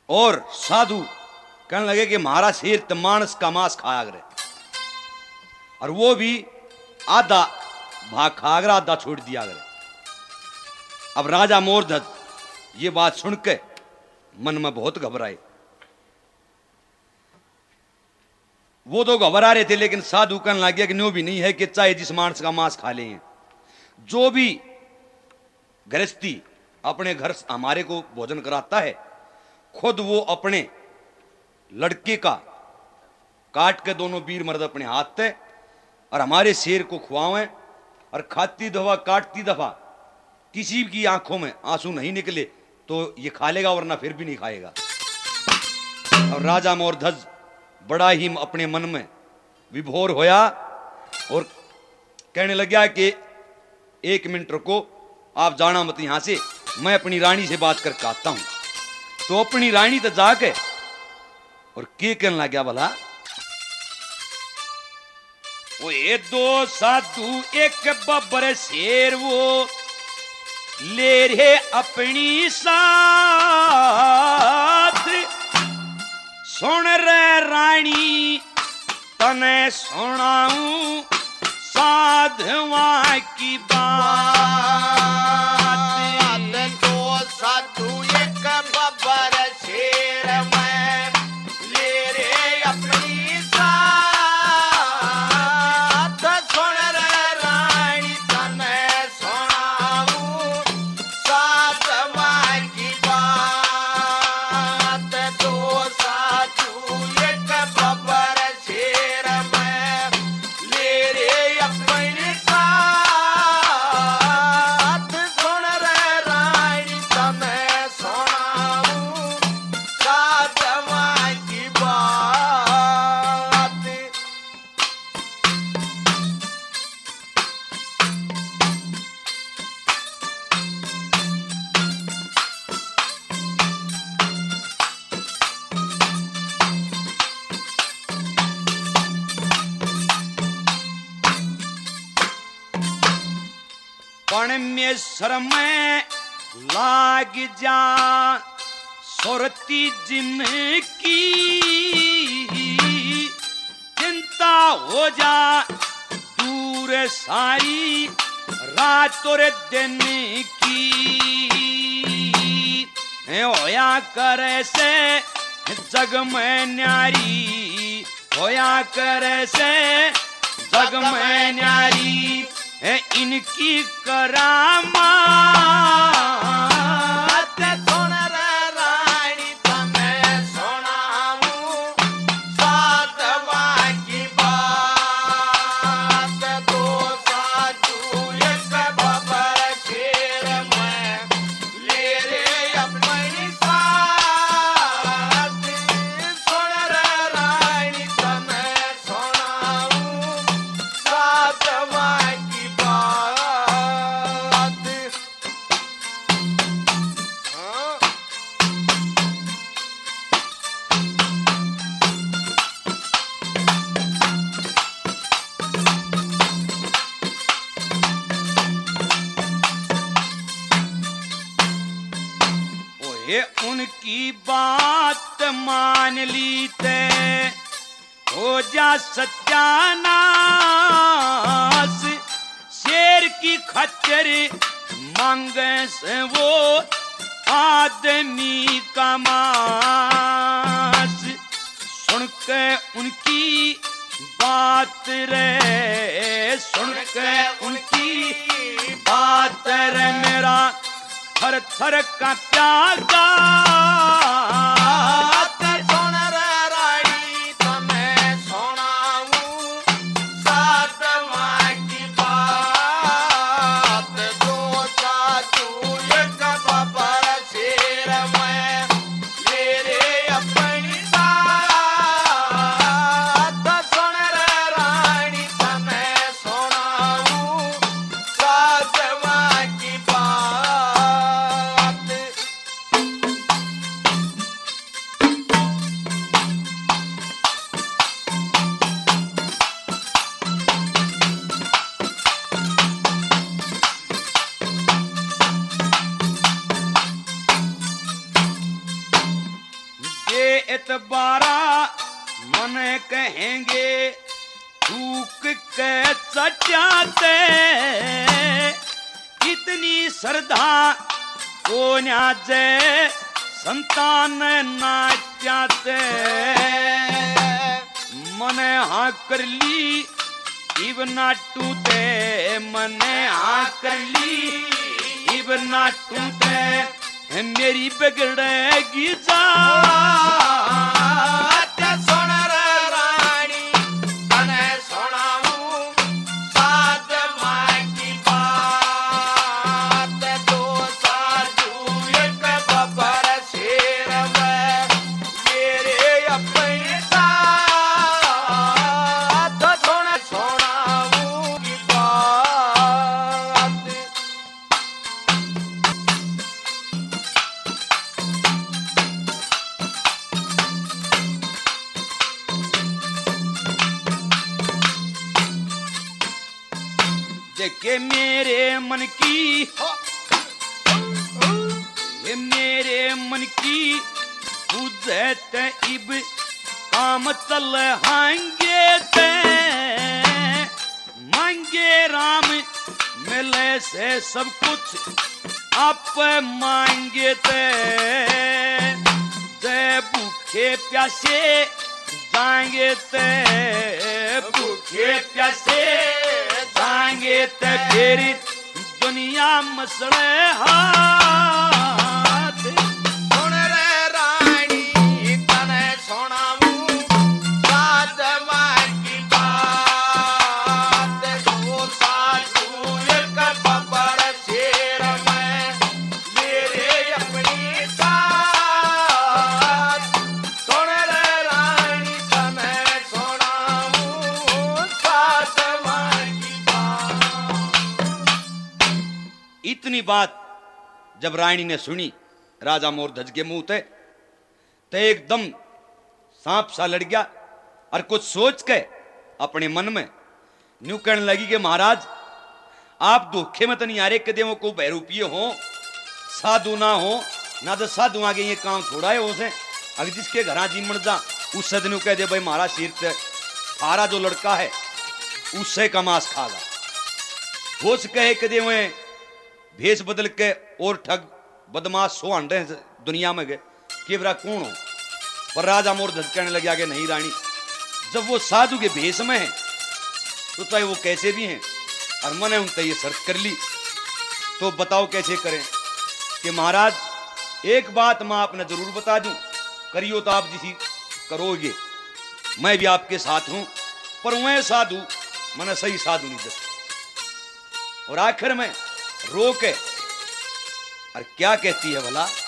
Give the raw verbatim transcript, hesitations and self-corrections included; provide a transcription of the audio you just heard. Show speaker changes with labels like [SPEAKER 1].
[SPEAKER 1] और साधु कहने लगे कि हमारा शेर तो मांस का मांस खाया करे, और वो भी आधा भाग खा कर आधा छोड़ दिया करे। अब राजा मोरध्वज ये बात सुन के मन में बहुत घबराए। वो तो घबरा रहे थे, लेकिन साधु कहने लग गया कि न्यू भी नहीं है कि चाहे जिस मांस का मांस खा लें। जो भी गृहस्थी अपने घर हमारे को भोजन कराता है, खुद वो अपने लड़के का काट के दोनों वीर मर्द अपने हाथ से और हमारे शेर को खुआवें, और खाती दफा काटती दफा किसी की आंखों में आंसू नहीं निकले तो ये खा लेगा, वरना फिर भी नहीं खाएगा। और राजा मोरध्वज बड़ा ही अपने मन में विभोर होया और कहने लगा कि एक मिनट रुको, आप जाना मत यहां से, मैं अपनी रानी से बात करके आता हूं। तो अपनी रानी तो जाके और के कहने लग गया भला, वो ये दो साधु एक बब्बर शेर वो ले रहे अपनी साथ, सुन रे रानी तने सुनाऊं साधुआ की बात।
[SPEAKER 2] दो साधु एक बब्बर शेर में ले रे अपनी साथ, सुन रे रानी तने सुनाऊं साधुआ की बात। दो साधु एक बब्बर शेर में ले रे अपनी साथ, सुन रे रानी तने सुनाऊं साधुआ की बात।
[SPEAKER 1] पण में शर्म लाग जा सुरती जिनकी, चिंता हो जा दूर सारी रात और दिन की। होया करे से जग में न्यारी, होया करे से जग में न्यारी, इनकी करामात।
[SPEAKER 2] सुन रे रानी तने सुनाऊं साधुआ की बात। दो साधु एक बब्बर शेर में ले रे अपनी साथ, सुन रे रानी तने सुनाऊं साधुआ की बात। हाँ?
[SPEAKER 1] ओए उनकी बात मान ली ते हो जा सत्यानाश, शेर की खच्चर मांगे से वो आदमी का मांस। सुन के उनकी बात रे, सुन के उनकी बात रे मेरा थर थर का त्यागा।
[SPEAKER 2] सुन रे रानी तने सुनाऊं साधुआ की बात। दो साधु एक बब्बर शेर में ले रे अपनी साथ, सुन रे रानी तने सुनाऊं साधुआ की बात।
[SPEAKER 1] ये इतबारा मन कहेंगे थूक के चट्याते इतनी श्रद्धा को न्याजे संतान नाट्याते मने हाँ कर ली इब नाटू ते मने हाँ कर ली इब नाटू ते मेरी बिगड़ेगी जा के मेरे मन की ये मेरे मन की बुझत इब काम चल हांगे ते मांगे राम मिले से सब कुछ आप मांगे ते जय भूखे प्यासे जाएंगे ते भूखे प्यासे जाएंगे ते फिर दुनिया मसले हाथ
[SPEAKER 2] सुन रे रानी तने सुनाऊं साध मां की बात दो साधु एक बबर शेर में मेरे अपनी साथ सुन रे रानी तने सुनाऊं साध मां की बात।
[SPEAKER 1] इतनी बात जब रानी ने सुनी राजा मोरध्वज के मुंह ते तो एकदम सांप सा लड़ गया और कुछ सोच के अपने मन में न्यू कहने लगी कि महाराज आप धोखे में तो नहीं आ रहे कदे को बहरूपीय हो साधु ना हो ना तो साधु आगे ये काम थोड़ा है उसे अगर जिसके घर जी मर जा उस सदन कह दे भाई महाराज सिर ते थारा जो लड़का है उससे का मांस खागा हो सके कदे हुए भेष बदल के और ठग बदमाश सो अंडे दुनिया में गए कि बरा कौन हो। पर राजा मोरध्वज कहने लगे आगे नहीं रानी जब वो साधु के भेष में है तो चाहे वो कैसे भी हैं और मैंने उनसे ये शर्त कर ली तो बताओ कैसे करें कि महाराज एक बात मैं आपने जरूर बता दूं करियो तो आप जिसी करोगे मैं भी आपके साथ हूं पर वह साधु मैंने सही साधु नहीं दस और आखिर में रो के और क्या कहती है भला